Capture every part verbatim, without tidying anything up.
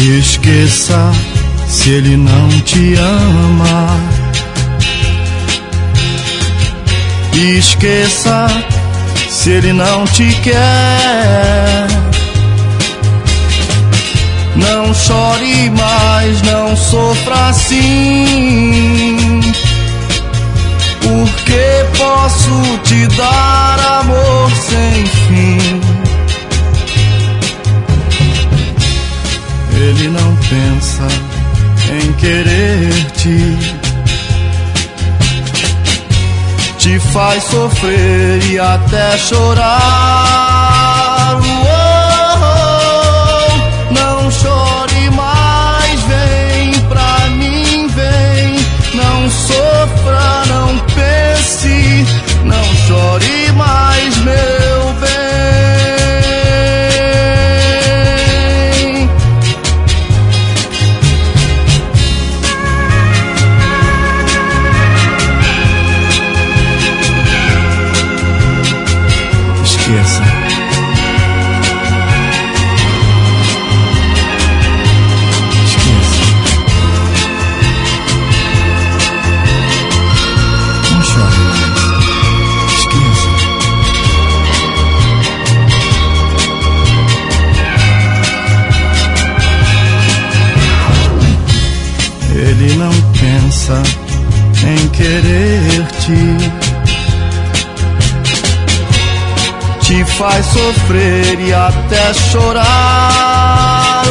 Esqueça se ele não te ama. Esqueça se ele não te quer. Não chore mais, não sofra assim, porque posso te dar amor sem fim. Ele não pensa em querer-te, te faz sofrer e até chorar. Uou, não chore mais, vem pra mim, vem. Não sofra, não pense, não chore mais, meu bem. Esqueça. Esqueça. Não chore mais. Esqueça. Ele não pensa em querer-te, te faz sofrer e até chorar.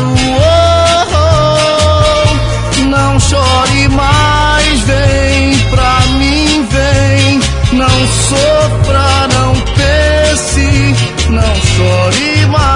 Uou, não chore mais, vem pra mim, vem. Não sofra, não pense, não chore mais.